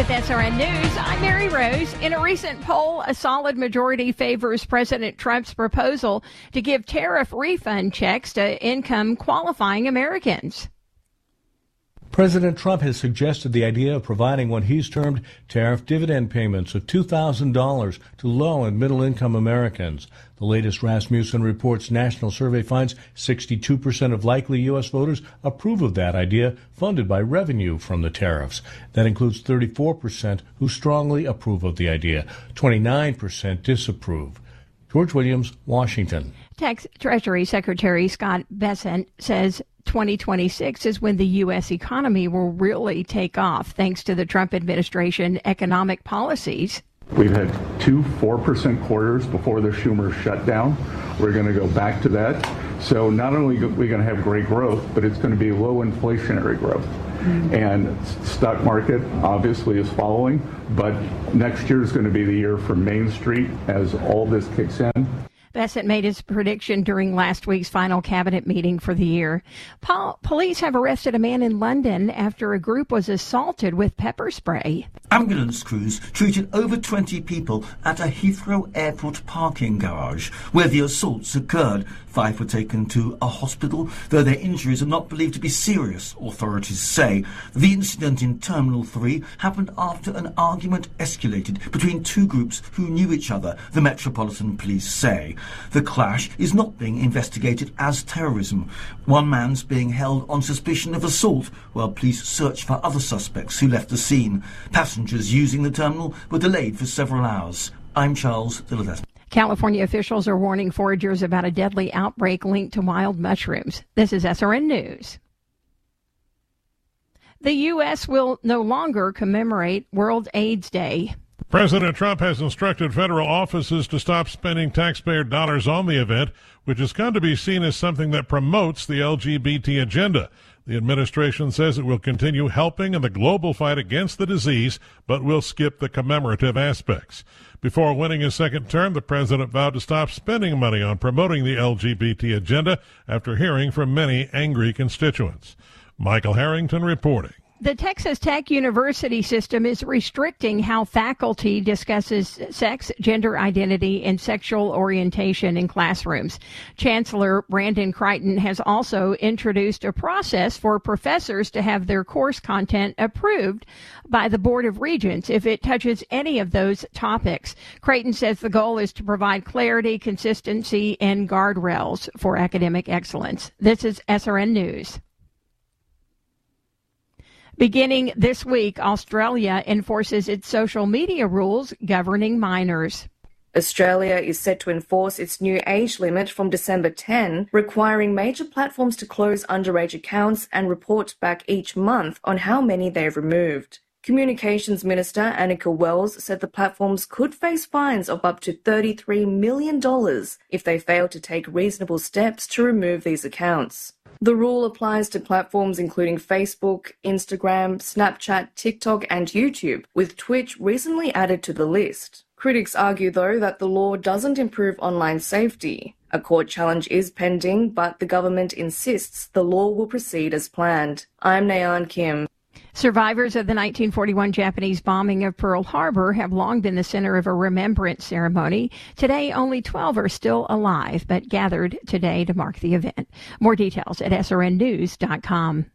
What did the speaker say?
With SRN News, I'm Mary Rose. In a recent poll, a solid majority favors President Trump's proposal to give tariff refund checks to income-qualifying Americans. President Trump has suggested the idea of providing what he's termed tariff dividend payments of $2,000 to low and middle-income Americans. The latest Rasmussen Reports national survey finds 62% of likely U.S. voters approve of that idea, funded by revenue from the tariffs. That includes 34% who strongly approve of the idea. 29% disapprove. George Williams, Washington. Treasury Secretary Scott Bessent says 2026 is when the U.S. economy will really take off, thanks to the Trump administration economic policies. We've had two 4% quarters before the Schumer shutdown. We're going to go back to that. So not only are we going to have great growth, but it's going to be low inflationary growth. And stock market obviously is following, but next year is going to be the year for Main Street as all this kicks in. Bessent made his prediction during last week's final cabinet meeting for the year. Police have arrested a man in London after a group was assaulted with pepper spray. Ambulance crews treated over 20 people at a Heathrow Airport parking garage where the assaults occurred. 5 were taken to a hospital, though their injuries are not believed to be serious, authorities say. The incident in Terminal 3 happened after an argument escalated between two groups who knew each other, the Metropolitan Police say. The clash is not being investigated as terrorism. One man's being held on suspicion of assault, while police search for other suspects who left the scene. Passengers using the terminal were delayed for several hours. I'm Charles Dillivest. California officials are warning foragers about a deadly outbreak linked to wild mushrooms. This is SRN News. The U.S. will no longer commemorate World AIDS Day. President Trump has instructed federal offices to stop spending taxpayer dollars on the event, which has come to be seen as something that promotes the LGBT agenda. The administration says it will continue helping in the global fight against the disease, but will skip the commemorative aspects. Before winning his second term, the president vowed to stop spending money on promoting the LGBT agenda after hearing from many angry constituents. Michael Harrington reporting. The Texas Tech University system is restricting how faculty discusses sex, gender identity, and sexual orientation in classrooms. Chancellor Brandon Crichton has also introduced a process for professors to have their course content approved by the Board of Regents if it touches any of those topics. Crichton says the goal is to provide clarity, consistency, and guardrails for academic excellence. This is SRN News. Beginning this week, Australia enforces its social media rules governing minors. Australia is set to enforce its new age limit from December 10, requiring major platforms to close underage accounts and report back each month on how many they've removed. Communications Minister Annika Wells said the platforms could face fines of up to $33 million if they fail to take reasonable steps to remove these accounts. The rule applies to platforms including Facebook, Instagram, Snapchat, TikTok, and YouTube, with Twitch recently added to the list. Critics argue, though, that the law doesn't improve online safety. A court challenge is pending, but the government insists the law will proceed as planned. I'm Nayan Kim. Survivors of the 1941 Japanese bombing of Pearl Harbor have long been the center of a remembrance ceremony. Today, only 12 are still alive, but gathered today to mark the event. More details at srnnews.com.